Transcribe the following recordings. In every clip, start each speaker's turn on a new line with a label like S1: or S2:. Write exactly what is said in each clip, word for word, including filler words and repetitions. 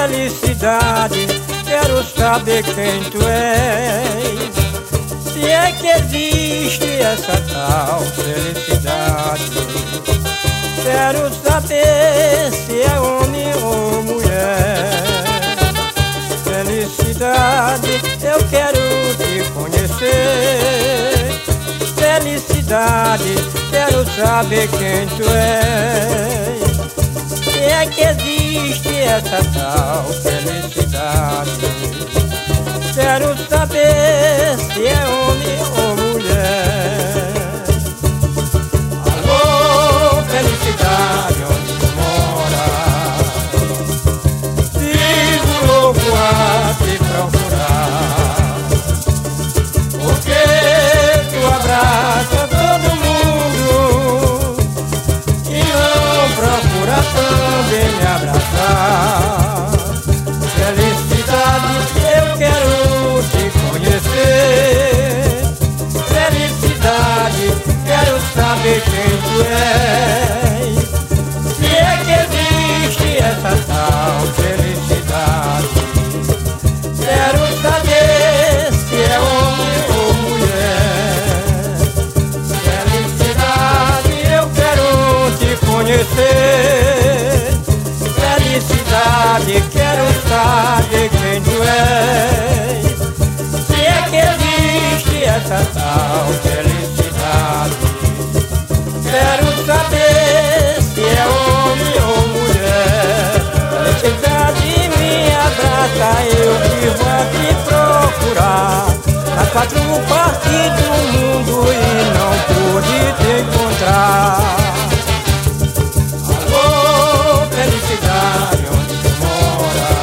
S1: felicidade, quero saber quem tu és. Se é que existe essa tal felicidade, quero saber se é homem ou mulher. Felicidade, eu quero te conhecer. Felicidade, quero saber quem tu és. Se é que existe essa tal felicidade, quero saber se é homem ou mulher. Alô, felicidade, onde tu mora? Sigo louco a te procurar. Porque tu abraça todo mundo e não procura também me abraçar. Felicidade, eu quero te conhecer. Felicidade, quero saber quem tu és. Se é que existe essa tal felicidade, quero saber se é homem ou mulher. Felicidade, eu quero te conhecer. Felicidade, quero saber quem tu és. Se é que existe essa tal felicidade, quero saber se é homem ou mulher. Felicidade me abraça, eu vivo a te procurar. Nas quatro partes do mundo e não pude te encontrar. Alô, felicidade, onde tu mora?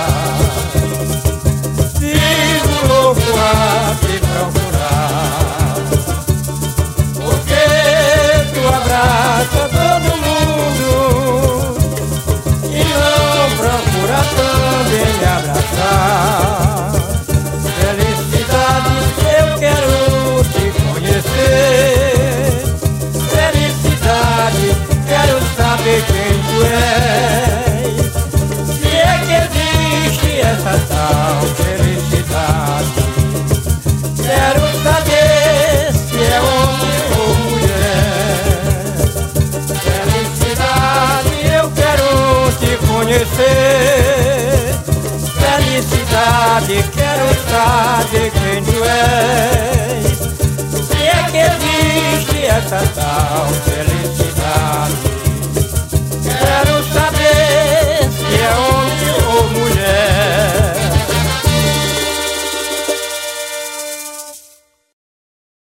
S1: Sigo louco a te procurar. Porque tu abraça todo mundo e não procura também me abraçar. Felicidade, eu quero te conhecer. Felicidade, quero saber quem tu és. Se é que existe essa tal felicidade, quero saber se é homem ou mulher. Felicidade, eu quero te conhecer. Felicidade, quero saber